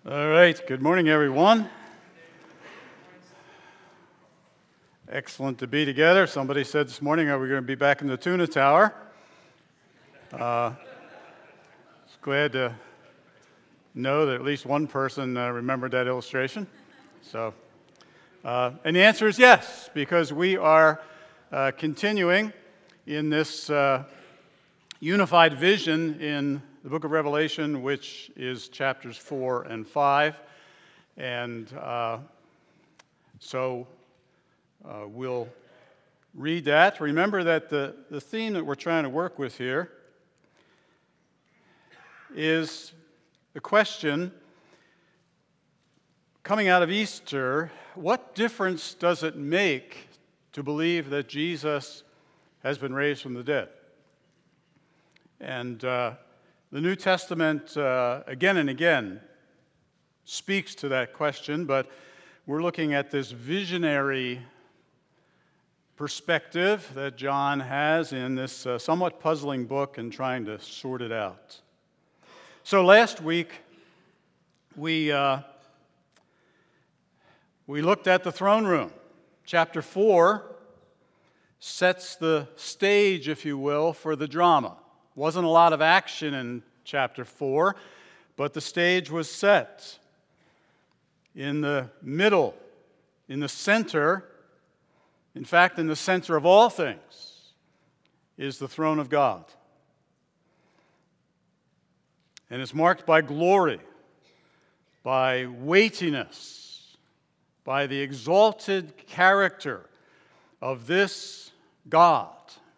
All right, good morning, everyone. Excellent to be together. Somebody said this morning, are we going to be back in the tuna tower? Glad to know that at least one person remembered that illustration. And the answer is yes, because we are continuing in this unified vision in the book of Revelation, which is chapters 4 and 5. And so we'll read that. Remember that the theme that we're trying to work with here is the question coming out of Easter: what difference does it make to believe that Jesus has been raised from the dead? And the New Testament, again and again, speaks to that question, but we're looking at this visionary perspective that John has in this somewhat puzzling book and trying to sort it out. So last week, we looked at the throne room. Chapter 4 sets the stage, if you will, for the drama. Wasn't a lot of action in chapter 4, but the stage was set. In the middle, in the center, in fact, in the center of all things, is the throne of God. And it's marked by glory, by weightiness, by the exalted character of this God,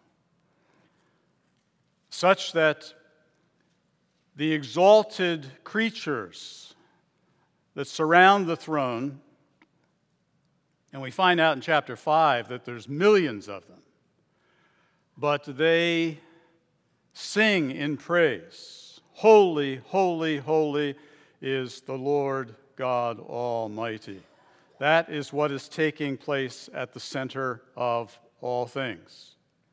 such that the exalted creatures that surround the throne, and we find out in chapter 5 that there's millions of them, but they sing in praise. Holy, holy, holy is the Lord God Almighty. That is what is taking place at the center of all things.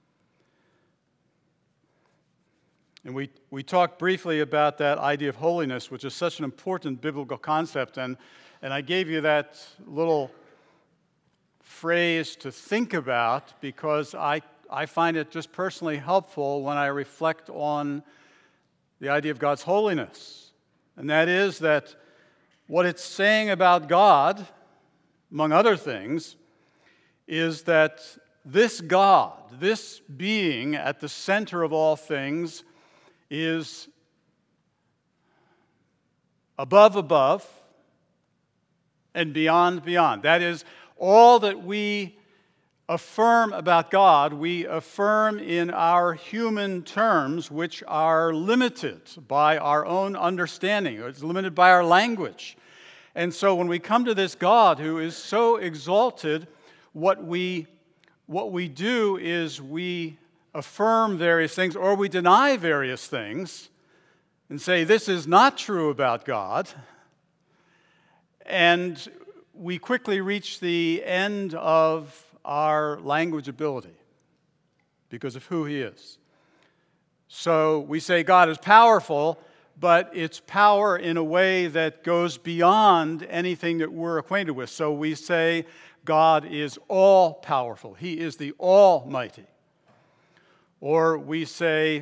And we talked briefly about that idea of holiness, which is such an important biblical concept. And I gave you that little phrase to think about because I find it just personally helpful when I reflect on the idea of God's holiness. And that is that what it's saying about God, among other things, is that this God, this being at the center of all things, is above, and beyond. That is, all that we affirm about God, we affirm in our human terms, which are limited by our own understanding. It's limited by our language. And so when we come to this God who is so exalted, what we do is we affirm various things, or we deny various things and say this is not true about God, and we quickly reach the end of our language ability because of who He is. So we say God is powerful, but it's power in a way that goes beyond anything that we're acquainted with. So we say God is all-powerful. He is the Almighty. Or we say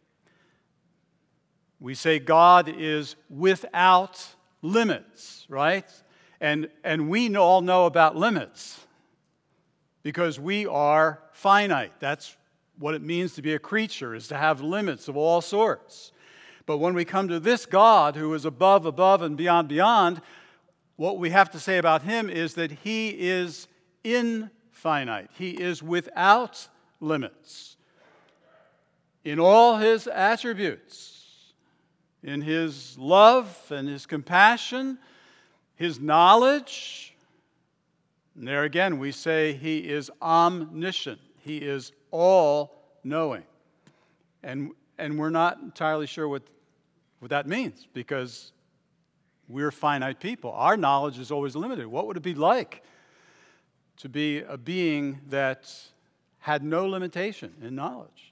God is without limits, right? And we all know about limits because we are finite. That's what it means to be a creature, is to have limits of all sorts. But when we come to this God who is above, and beyond, what we have to say about Him is that He is infinite. He is without limits in all His attributes, in His love and His compassion, His knowledge. And there again, we say He is omniscient. He is all-knowing. And we're not entirely sure what that means, because we're finite people. Our knowledge is always limited. What would it be like to be a being that had no limitation in knowledge?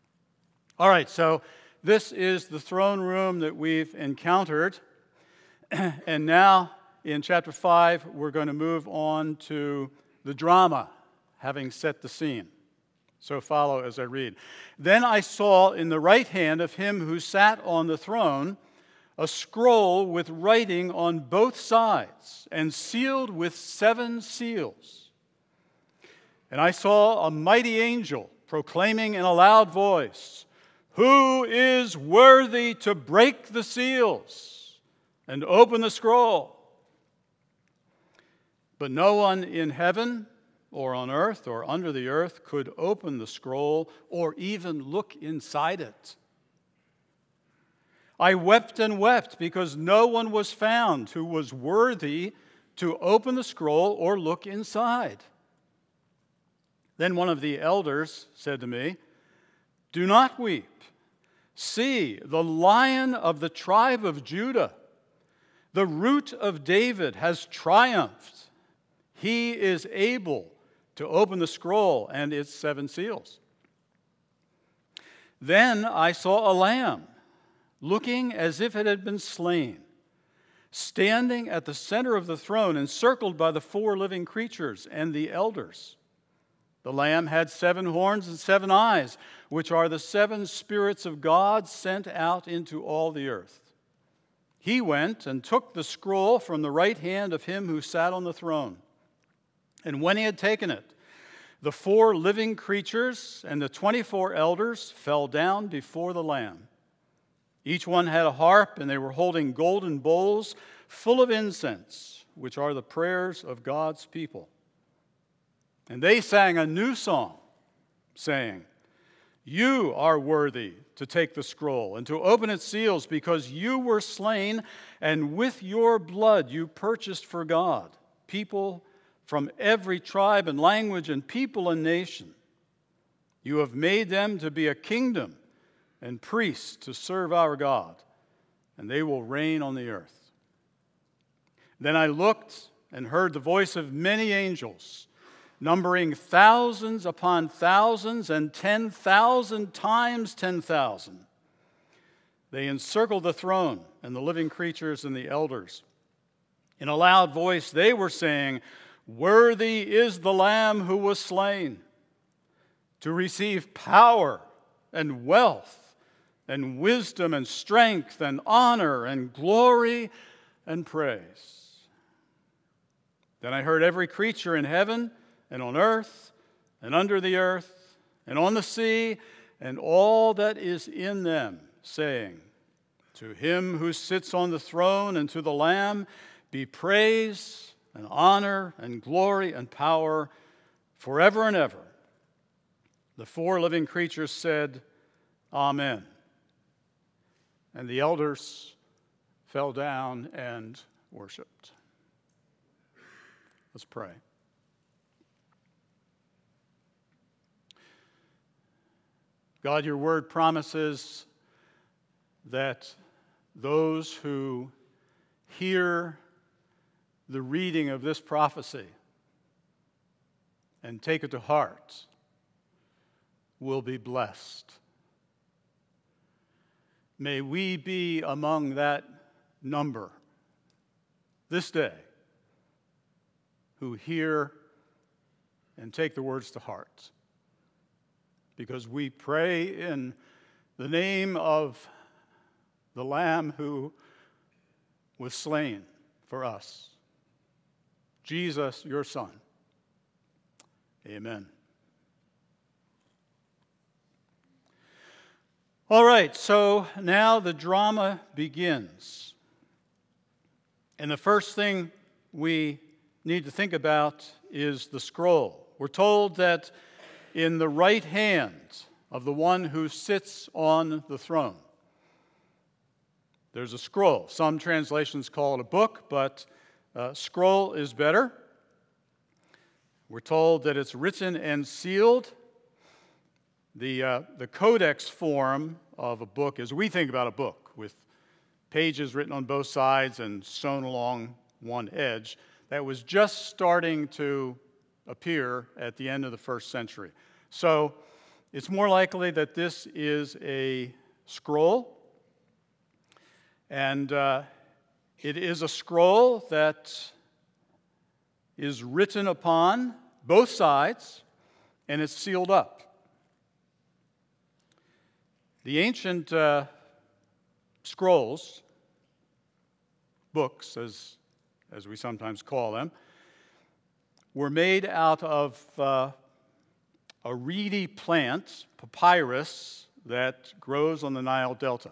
All right, so this is the throne room that we've encountered. And now, in chapter 5, we're going to move on to the drama, having set the scene. So follow as I read. Then I saw in the right hand of him who sat on the throne a scroll with writing on both sides and sealed with 7 seals. And I saw a mighty angel proclaiming in a loud voice, "Who is worthy to break the seals and open the scroll?" But no one in heaven or on earth or under the earth could open the scroll or even look inside it. I wept and wept because no one was found who was worthy to open the scroll or look inside. Then one of the elders said to me, "Do not weep. See, the Lion of the tribe of Judah, the Root of David, has triumphed. He is able to open the scroll and its 7 seals." Then I saw a lamb, looking as if it had been slain, standing at the center of the throne, encircled by the 4 living creatures and the elders. The lamb had 7 horns and 7 eyes, which are the 7 spirits of God sent out into all the earth. He went and took the scroll from the right hand of him who sat on the throne. And when he had taken it, the 4 living creatures and the 24 elders fell down before the Lamb. Each one had a harp, and they were holding golden bowls full of incense, which are the prayers of God's people. And they sang a new song, saying, "You are worthy to take the scroll and to open its seals, because you were slain, and with your blood you purchased for God people from every tribe and language and people and nation. You have made them to be a kingdom and priests to serve our God, and they will reign on the earth." Then I looked and heard the voice of many angels, numbering thousands upon thousands and 10,000 times 10,000. They encircled the throne and the living creatures and the elders. In a loud voice they were saying, "Worthy is the Lamb who was slain to receive power and wealth and wisdom and strength and honor and glory and praise." Then I heard every creature in heaven and on earth and under the earth and on the sea and all that is in them saying, "To him who sits on the throne and to the Lamb be praise and honor and glory and power forever and ever." The 4 living creatures said, "Amen." And the elders fell down and worshiped. Let's pray. God, your word promises that those who hear the reading of this prophecy and take it to heart will be blessed. May we be among that number this day who hear and take the words to heart, because we pray in the name of the Lamb who was slain for us, Jesus, your Son. Amen. All right, so now the drama begins. And the first thing we need to think about is the scroll. We're told that in the right hand of the one who sits on the throne, there's a scroll. Some translations call it a book, but scroll is better. We're told that it's written and sealed. The codex form of a book, as we think about a book, with pages written on both sides and sewn along one edge, that was just starting to appear at the end of the 1st century. So it's more likely that this is a scroll. And It is a scroll that is written upon both sides, and it's sealed up. The ancient scrolls, books as we sometimes call them, were made out of a reedy plant, papyrus, that grows on the Nile Delta.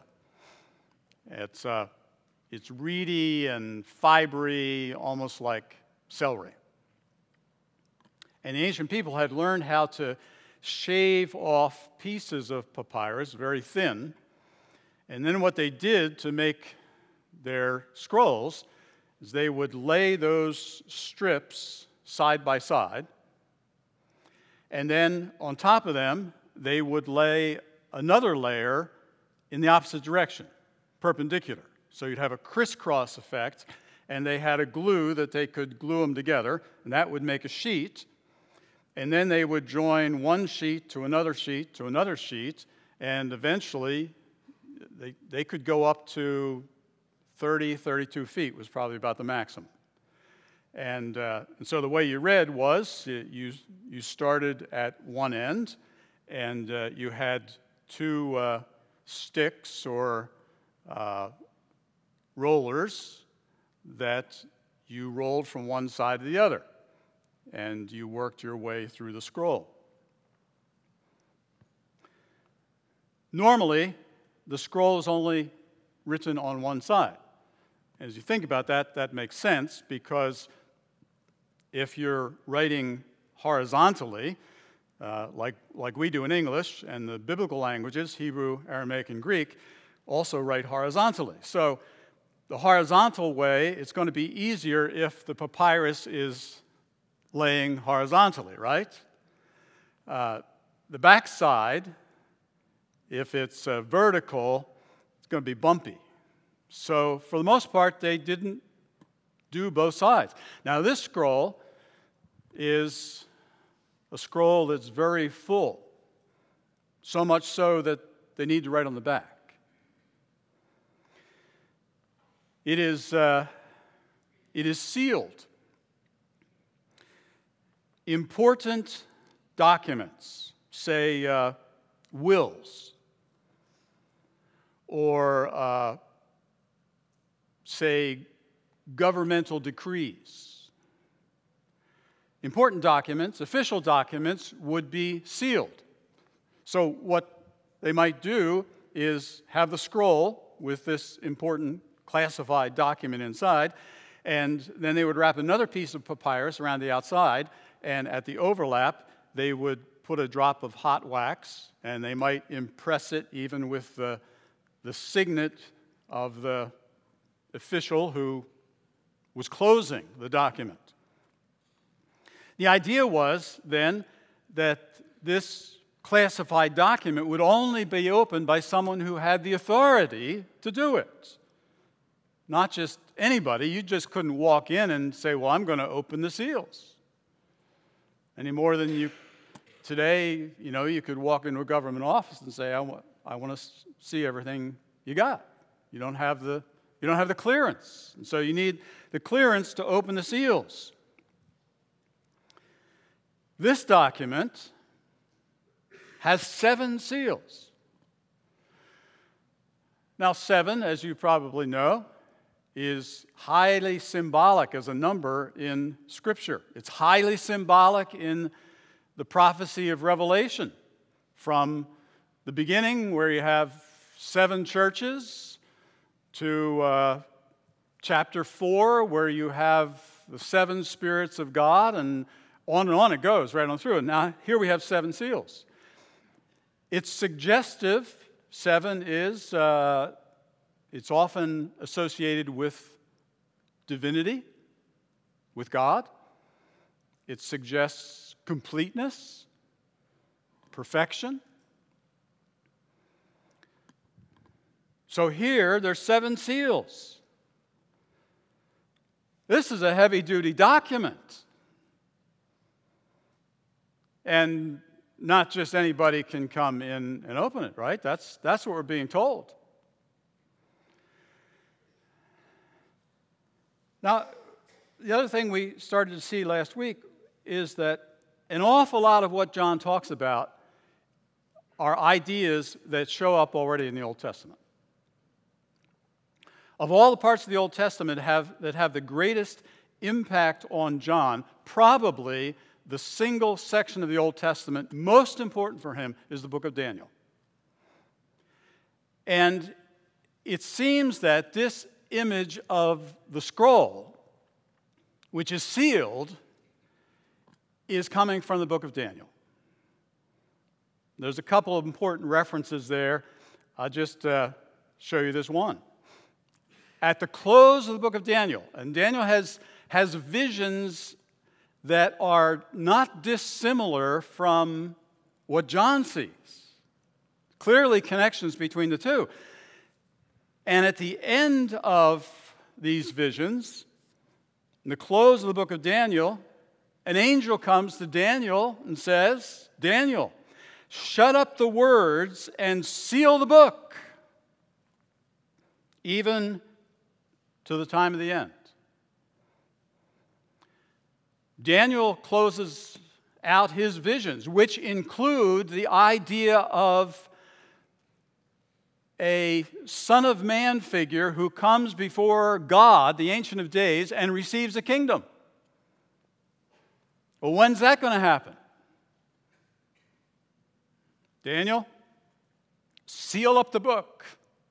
It's reedy and fibery, almost like celery. And the ancient people had learned how to shave off pieces of papyrus, very thin, and then what they did to make their scrolls is they would lay those strips side by side, and then on top of them, they would lay another layer in the opposite direction, perpendicular. So you'd have a crisscross effect, and they had a glue that they could glue them together, and that would make a sheet. And then they would join one sheet to another sheet to another sheet, and eventually they could go up to 30, 32 feet was probably about the maximum. And so the way you read was you started at one end, and you had two sticks or rollers that you rolled from one side to the other, and you worked your way through the scroll. Normally, the scroll is only written on one side. As you think about that, that makes sense, because if you're writing horizontally, like we do in English, and the biblical languages, Hebrew, Aramaic, and Greek, also write horizontally. So the horizontal way, it's going to be easier if the papyrus is laying horizontally, right? The back side, if it's vertical, it's going to be bumpy. So for the most part, they didn't do both sides. Now this scroll is a scroll that's very full, so much so that they need to write on the back. It is sealed. Important documents, say wills, or say governmental decrees. Important documents, official documents, would be sealed. So what they might do is have the scroll with this important classified document inside, and then they would wrap another piece of papyrus around the outside, and at the overlap, they would put a drop of hot wax, and they might impress it even with the signet of the official who was closing the document. The idea was then that this classified document would only be opened by someone who had the authority to do it. Not just anybody. You just couldn't walk in and say, well, I'm going to open the seals. Any more than you today, you could walk into a government office and say, I want to see everything you got. You don't have the clearance. And so you need the clearance to open the seals. This document has 7 seals. Now, 7, as you probably know, is highly symbolic as a number in Scripture. It's highly symbolic in the prophecy of Revelation, from the beginning, where you have 7 churches, to chapter 4, where you have the 7 spirits of God, and on it goes, right on through. And now here we have 7 seals. It's suggestive. 7 is, it's often associated with divinity, with God. It suggests completeness, perfection. So here, there's 7 seals. This is a heavy-duty document. And not just anybody can come in and open it, right? That's what we're being told. Now, the other thing we started to see last week is that an awful lot of what John talks about are ideas that show up already in the Old Testament. Of all the parts of the Old Testament that have the greatest impact on John, probably the single section of the Old Testament most important for him is the book of Daniel. And it seems that this image of the scroll, which is sealed, is coming from the book of Daniel. There's a couple of important references there. I'll just show you this one. At the close of the book of Daniel, and Daniel has visions that are not dissimilar from what John sees. Clearly connections between the two. And at the end of these visions, in the close of the book of Daniel, an angel comes to Daniel and says, Daniel, shut up the words and seal the book, even to the time of the end. Daniel closes out his visions, which include the idea of a Son of Man figure who comes before God, the Ancient of Days, and receives a kingdom. Well, when's that going to happen? Daniel, seal up the book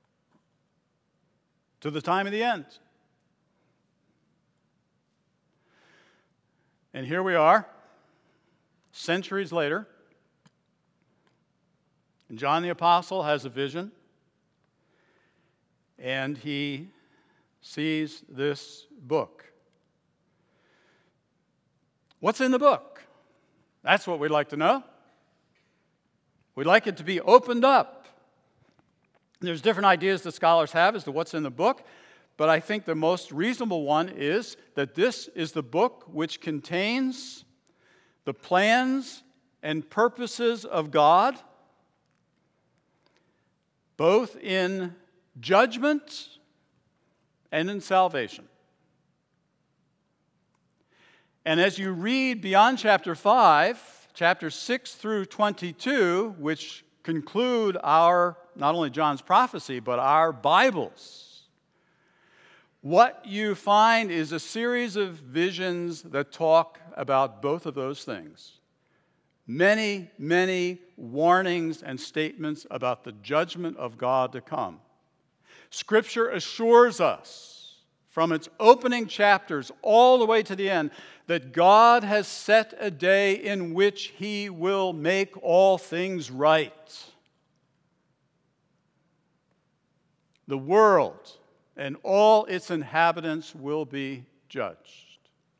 to the time of the end. And here we are, centuries later, and John the Apostle has a vision, and he sees this book. What's in the book? That's what we'd like to know. We'd like it to be opened up. There's different ideas that scholars have as to what's in the book, but I think the most reasonable one is that this is the book which contains the plans and purposes of God, both in judgment and in salvation. And as you read beyond chapter 5, chapters 6 through 22, which conclude our, not only John's prophecy, but our Bibles, what you find is a series of visions that talk about both of those things. Many, many warnings and statements about the judgment of God to come. Scripture assures us from its opening chapters all the way to the end that God has set a day in which He will make all things right. The world and all its inhabitants will be judged.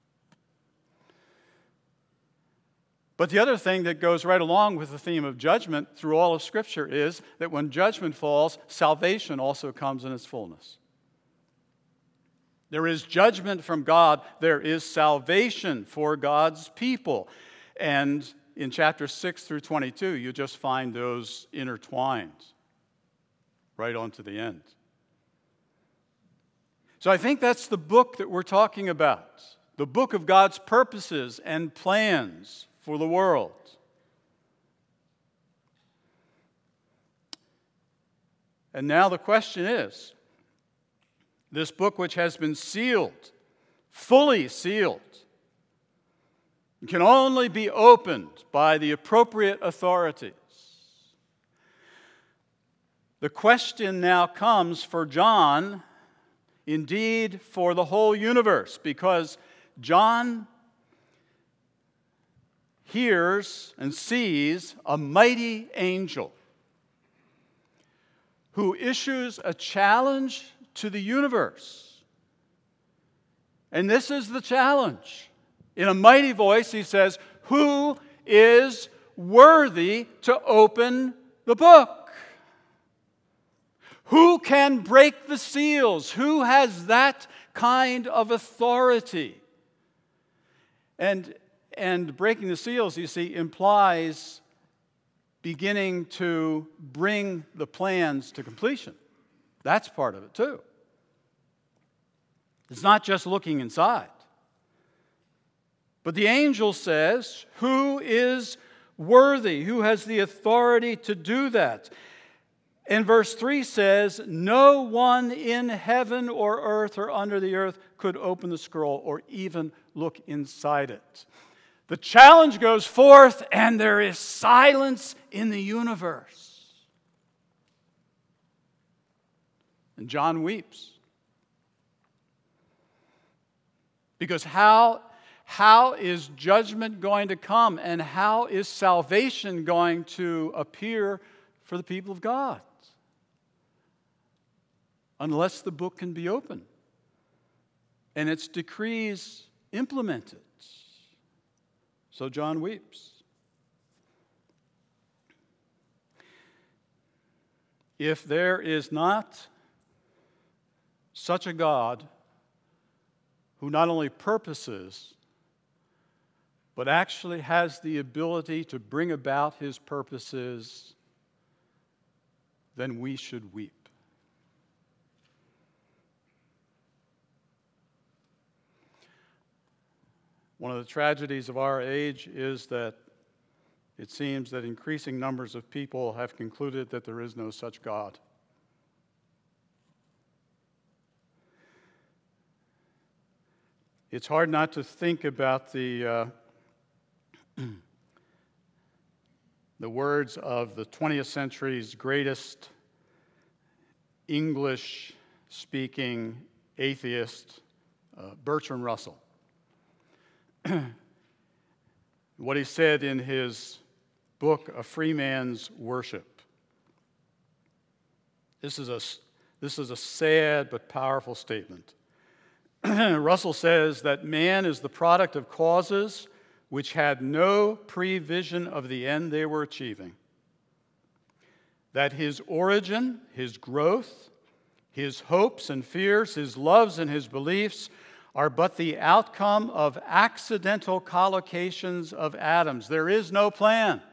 But the other thing that goes right along with the theme of judgment through all of Scripture is that when judgment falls, salvation also comes in its fullness. There is judgment from God. There is salvation for God's people. And in chapters 6 through 22, you just find those intertwined right on to the end. So I think that's the book that we're talking about, the book of God's purposes and plans for the world. And now the question is, this book which has been sealed, fully sealed, can only be opened by the appropriate authorities. The question now comes for John, indeed for the whole universe, because John hears and sees a mighty angel who issues a challenge to the universe. And this is the challenge. In a mighty voice, he says, "Who is worthy to open the book? Who can break the seals? Who has that kind of authority?" And breaking the seals, you see, implies beginning to bring the plans to completion. That's part of it too. It's not just looking inside. But the angel says, who is worthy? Who has the authority to do that? And verse 3 says, no one in heaven or earth or under the earth could open the scroll or even look inside it. The challenge goes forth, and there is silence in the universe. And John weeps. Because how is judgment going to come, and how is salvation going to appear for the people of God? Unless the book can be opened and its decrees implemented. So John weeps. If there is not such a God who not only purposes, but actually has the ability to bring about his purposes, then we should weep. One of the tragedies of our age is that it seems that increasing numbers of people have concluded that there is no such God. It's hard not to think about the words of the 20th century's greatest English-speaking atheist, Bertrand Russell. What he said in his book, A Free Man's Worship. This is a sad but powerful statement. Russell says that man is the product of causes which had no prevision of the end they were achieving. That his origin, his growth, his hopes and fears, his loves and his beliefs are but the outcome of accidental collocations of atoms. There is no plan.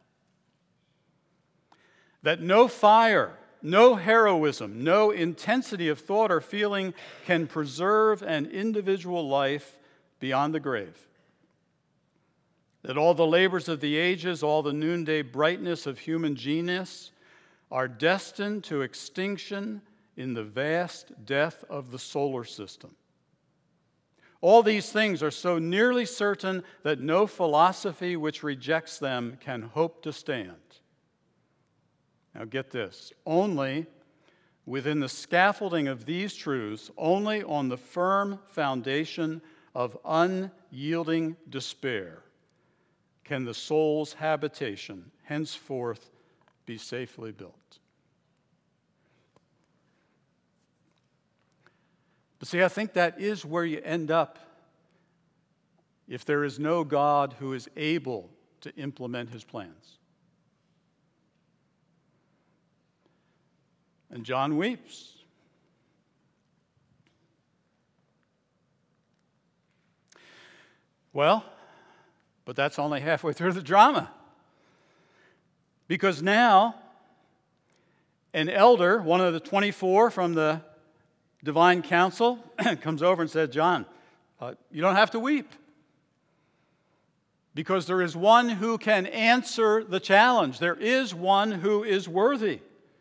That no fire, no heroism, no intensity of thought or feeling can preserve an individual life beyond the grave. That all the labors of the ages, all the noonday brightness of human genius are destined to extinction in the vast death of the solar system. All these things are so nearly certain that no philosophy which rejects them can hope to stand. Now get this, only within the scaffolding of these truths, only on the firm foundation of unyielding despair, can the soul's habitation henceforth be safely built. But see, I think that is where you end up if there is no God who is able to implement his plans. And John weeps. Well, but that's only halfway through the drama. Because now, an elder, one of the 24 from the divine council, comes over and says, John, you don't have to weep. Because there is one who can answer the challenge. There is one who is worthy.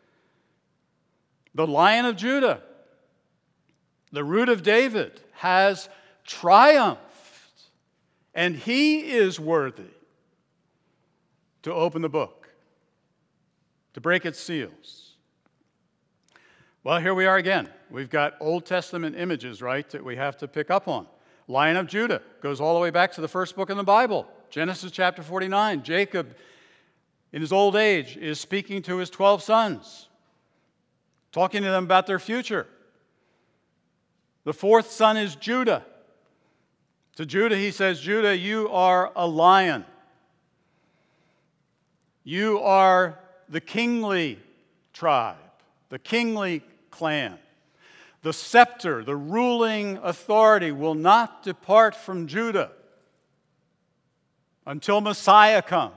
The Lion of Judah, the Root of David, has triumphed. And he is worthy to open the book, to break its seals. Well, here we are again. We've got Old Testament images, right, that we have to pick up on. Lion of Judah goes all the way back to the first book in the Bible, Genesis chapter 49. Jacob, in his old age, is speaking to his 12 sons, talking to them about their future. The fourth son is Judah. To Judah, he says, Judah, you are a lion. You are the kingly tribe, the kingly clan. The scepter, the ruling authority will not depart from Judah until Messiah comes.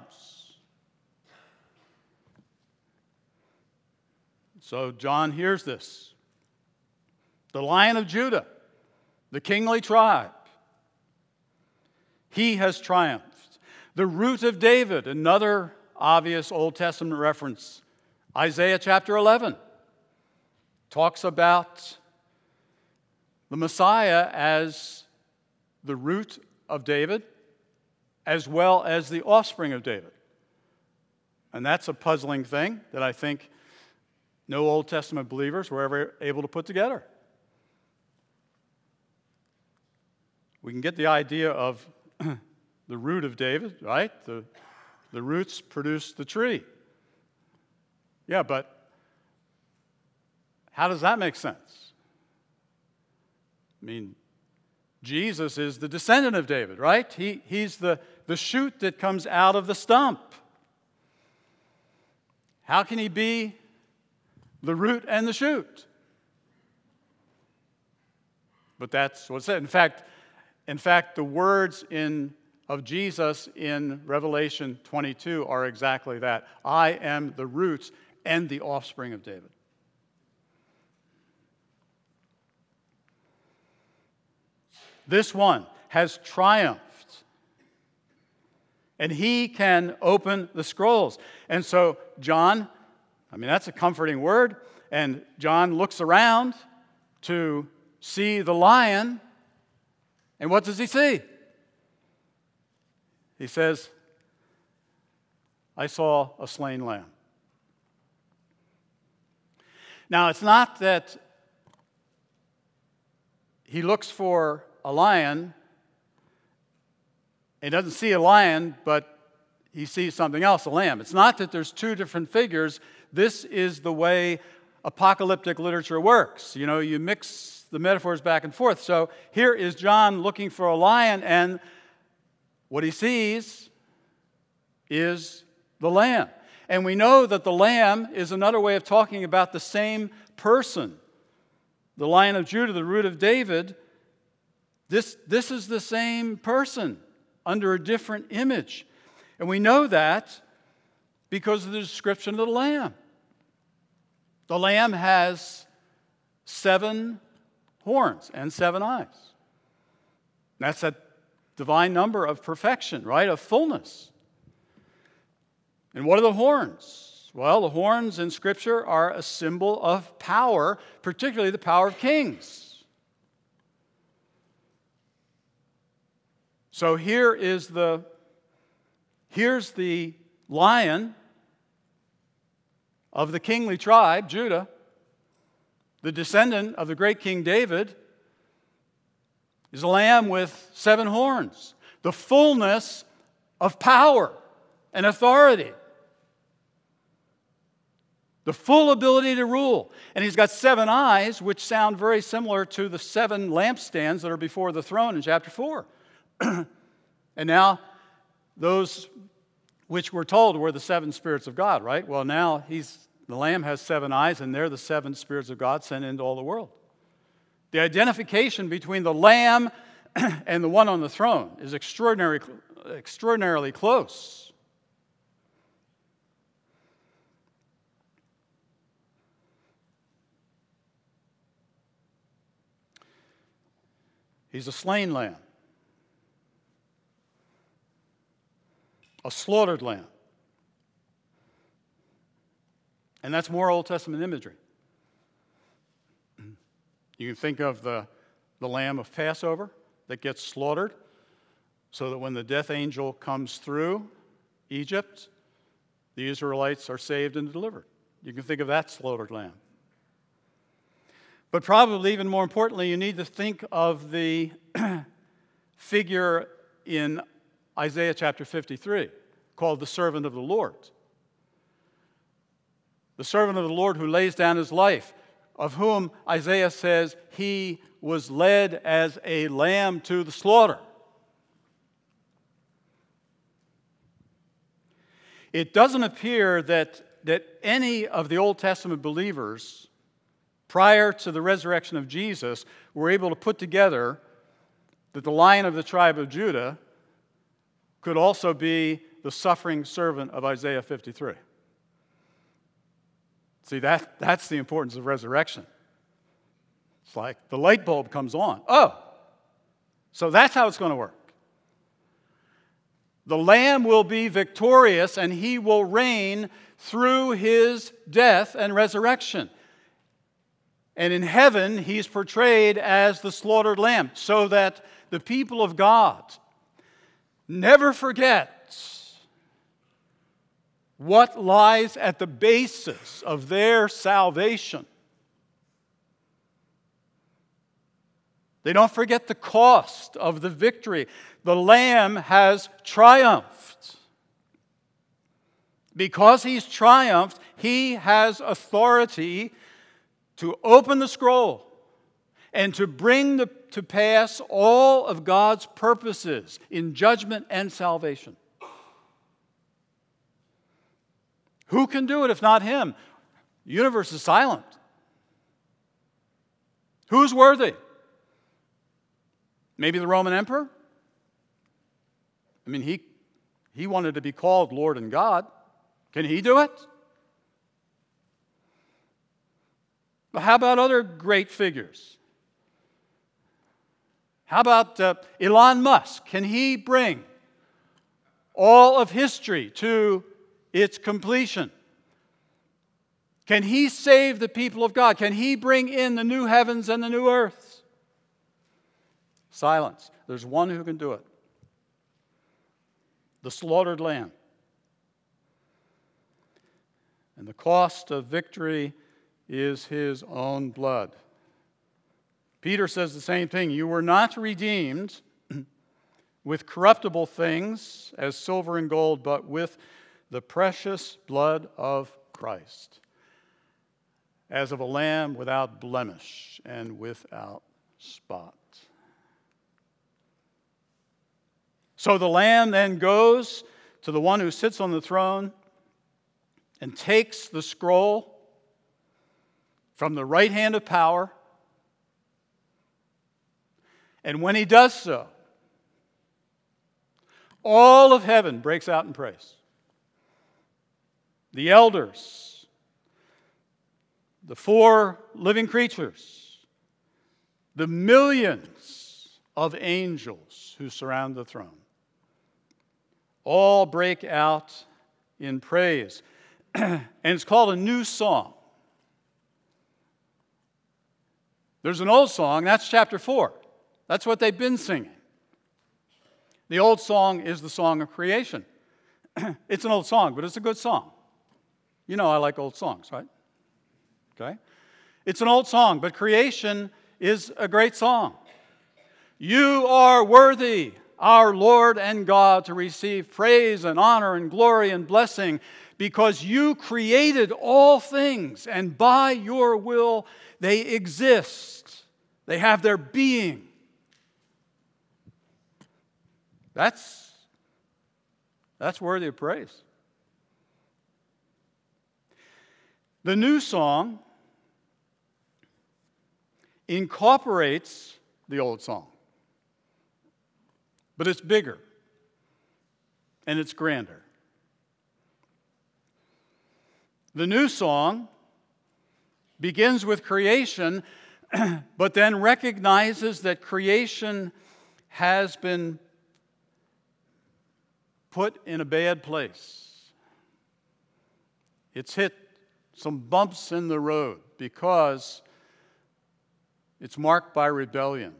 So John hears this. The Lion of Judah, the kingly tribe. He has triumphed. The root of David, another obvious Old Testament reference. Isaiah chapter 11 talks about the Messiah as the root of David as well as the offspring of David. And that's a puzzling thing that I think no Old Testament believers were ever able to put together. We can get the idea of the root of David, right? The roots produce the tree. Yeah, but how does that make sense? I mean, Jesus is the descendant of David, right? He's the shoot that comes out of the stump. How can he be the root and the shoot? But that's what's said. In fact, the words of Jesus in Revelation 22 are exactly that. I am the root and the offspring of David. This one has triumphed. And he can open the scrolls. And so John, that's a comforting word. And John looks around to see the lion. And what does he see? He says, I saw a slain lamb. Now, it's not that he looks for a lion. He doesn't see a lion, but he sees something else, a lamb. It's not that there's two different figures. This is the way apocalyptic literature works. You mix the metaphors back and forth. So here is John looking for a lion, and what he sees is the lamb. And we know that the lamb is another way of talking about the same person. The Lion of Judah, the root of David, this is the same person under a different image. And we know that because of the description of the lamb. The lamb has 7 horns and 7 eyes. That's a divine number of perfection, right? Of fullness. And what are the horns? Well, the horns in Scripture are a symbol of power, particularly the power of kings. So here's the lion of the kingly tribe, Judah, the descendant of the great King David, is a lamb with 7 horns, the fullness of power and authority, the full ability to rule. And he's got 7 eyes, which sound very similar to the 7 lampstands that are before the throne in chapter 4. And now, those which we're told were the 7 spirits of God, right? Well, now the Lamb has 7 eyes, and they're the 7 spirits of God sent into all the world. The identification between the Lamb and the one on the throne is extraordinarily close. He's a slain lamb. A slaughtered lamb. And that's more Old Testament imagery. You can think of the lamb of Passover that gets slaughtered so that when the death angel comes through Egypt, the Israelites are saved and delivered. You can think of that slaughtered lamb. But probably even more importantly, you need to think of the figure in Isaiah chapter 53, called the servant of the Lord. The servant of the Lord who lays down his life, of whom Isaiah says he was led as a lamb to the slaughter. It doesn't appear that any of the Old Testament believers, prior to the resurrection of Jesus, were able to put together that the Lion of the tribe of Judah could also be the suffering servant of Isaiah 53. See, that's the importance of resurrection. It's like the light bulb comes on. Oh, So that's how it's going to work. The Lamb will be victorious, and he will reign through his death and resurrection. And in heaven, he's portrayed as the slaughtered lamb, so that the people of God never forget what lies at the basis of their salvation. They don't forget the cost of the victory. The Lamb has triumphed. Because he's triumphed, he has authority to open the scroll and to bring to pass all of God's purposes in judgment and salvation. Who can do it if not him? The universe is silent. Who's worthy? Maybe the Roman emperor? I mean, he wanted to be called Lord and God. Can he do it? But how about other great figures? How about Elon Musk? Can he bring all of history to its completion? Can he save the people of God? Can he bring in the new heavens and the new earth? Silence. There's one who can do it. The slaughtered lamb. And the cost of victory is his own blood. Peter says the same thing. You were not redeemed with corruptible things as silver and gold, but with the precious blood of Christ, as of a lamb without blemish and without spot. So the Lamb then goes to the one who sits on the throne and takes the scroll from the right hand of power. And when he does so, all of heaven breaks out in praise. The elders, the four living creatures, the millions of angels who surround the throne, all break out in praise. And it's called a new song. There's an old song, that's chapter 4. That's what they've been singing. The old song is the song of creation. It's an old song, but it's a good song. You know I like old songs, right? Okay? It's an old song, but creation is a great song. You are worthy, our Lord and God, to receive praise and honor and glory and blessing, because you created all things, and by your will they exist. They have their being. That's worthy of praise. The new song incorporates the old song, but it's bigger and it's grander. The new song begins with creation, but then recognizes that creation has been put in a bad place. It's hit some bumps in the road because it's marked by rebellion.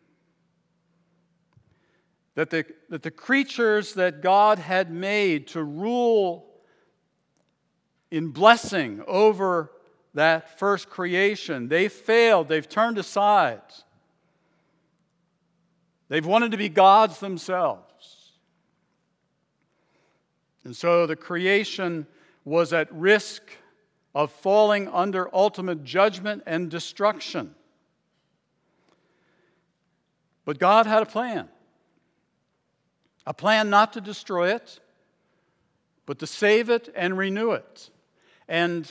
That the creatures that God had made to rule in blessing over that first creation, they failed, they've turned aside. They've wanted to be gods themselves. And so the creation was at risk of falling under ultimate judgment and destruction. But God had a plan not to destroy it, but to save it and renew it. And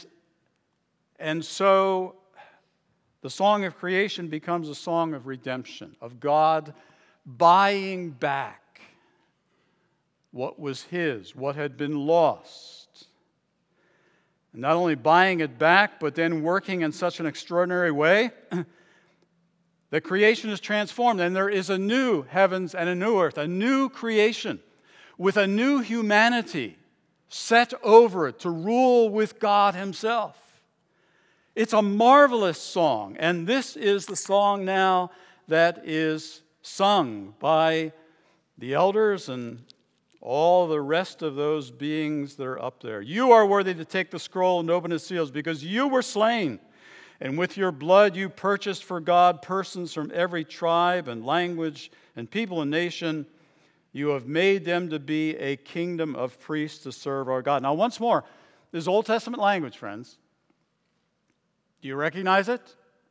so the song of creation becomes a song of redemption, of God buying back what was his, what had been lost. And not only buying it back, but then working in such an extraordinary way The creation is transformed, and there is a new heavens and a new earth, a new creation with a new humanity set over it to rule with God himself. It's a marvelous song, and this is the song now that is sung by the elders and all the rest of those beings that are up there. You are worthy to take the scroll and open its seals, because you were slain, and with your blood you purchased for God persons from every tribe and language and people and nation. You have made them to be a kingdom of priests to serve our God. Now, once more, this is Old Testament language, friends. Do you recognize it?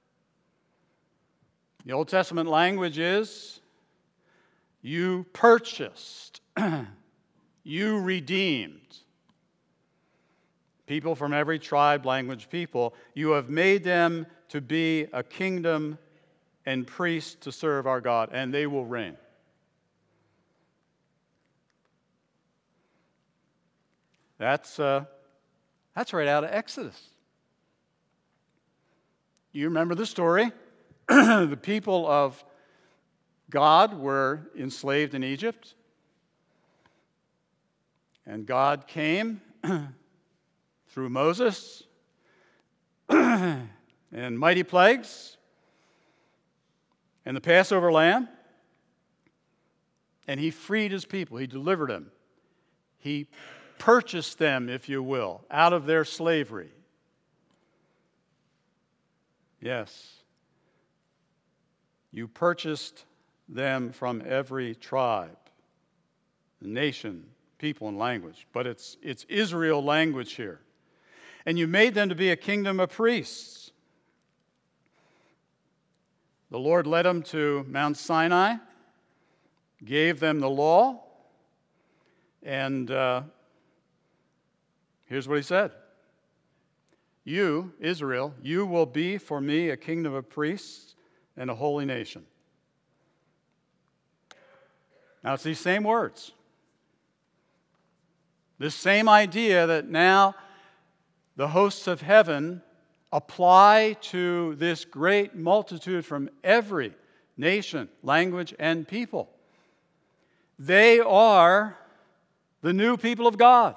The Old Testament language is, you purchased, you redeemed people from every tribe, language, people. You have made them to be a kingdom and priests to serve our God, and they will reign. That's right out of Exodus. You remember the story. The people of God were enslaved in Egypt. And God came through Moses and mighty plagues and the Passover lamb. And he freed his people. He delivered them. He purchased them, if you will, out of their slavery. Yes. You purchased them from every tribe, nation, people, and language. But it's Israel language here. And you made them to be a kingdom of priests. The Lord led them to Mount Sinai, gave them the law, and here's what he said. You, Israel, you will be for me a kingdom of priests and a holy nation. Now, it's these same words. This same idea that now the hosts of heaven apply to this great multitude from every nation, language, and people. They are the new people of God.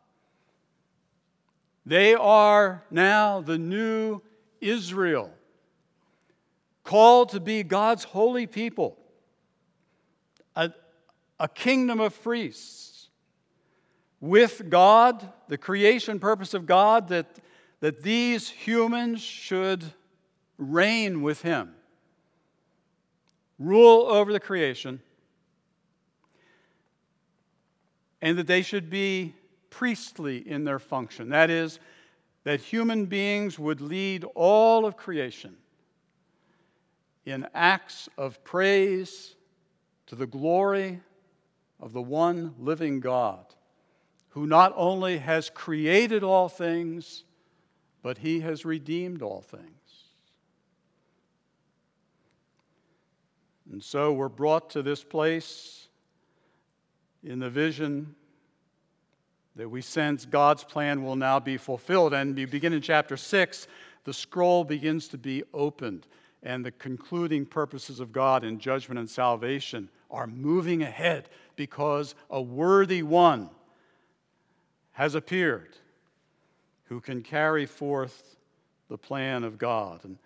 They are now the new Israel, called to be God's holy people, a kingdom of priests, with God, the creation purpose of God, that these humans should reign with him, rule over the creation, and that they should be priestly in their function. That is, that human beings would lead all of creation in acts of praise to the glory of the one living God, who not only has created all things, but he has redeemed all things. And so we're brought to this place in the vision that we sense God's plan will now be fulfilled. And we begin in chapter 6, the scroll begins to be opened, and the concluding purposes of God in judgment and salvation are moving ahead because a worthy one has appeared who can carry forth the plan of God. And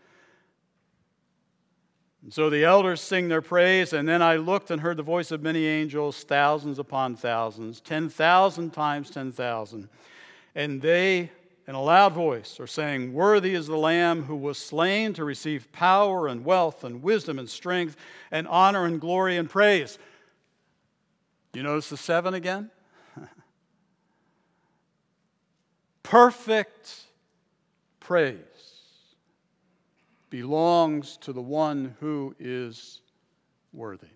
so the elders sing their praise, and then I looked and heard the voice of many angels, thousands upon thousands, 10,000 times 10,000. And they, in a loud voice, are saying, "Worthy is the Lamb who was slain to receive power and wealth and wisdom and strength and honor and glory and praise." You notice the 7 again? Perfect praise belongs to the one who is worthy.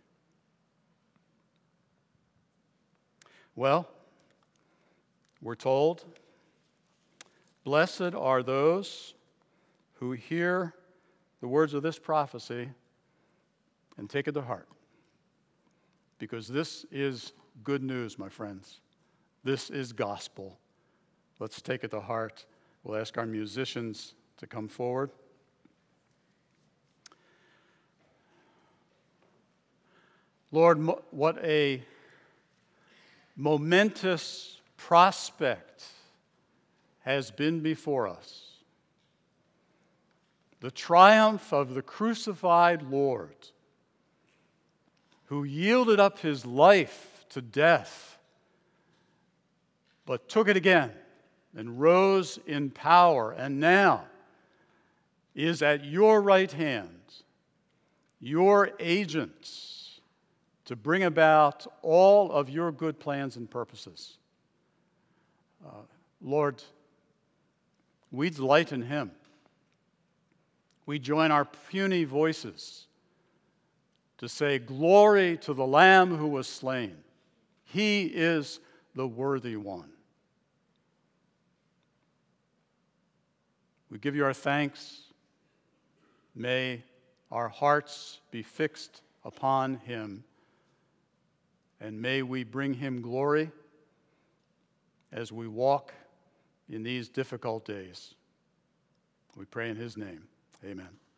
Well, we're told, blessed are those who hear the words of this prophecy and take it to heart. Because this is good news, my friends. This is gospel. Let's take it to heart. We'll ask our musicians to come forward. Lord, what a momentous prospect has been before us. The triumph of the crucified Lord, who yielded up his life to death, but took it again and rose in power, and now is at your right hand, your agents to bring about all of your good plans and purposes. Lord, we delight in him. We join our puny voices to say, "Glory to the Lamb who was slain. He is the worthy one." We give you our thanks. May our hearts be fixed upon him, and may we bring him glory as we walk in these difficult days. We pray in his name. Amen.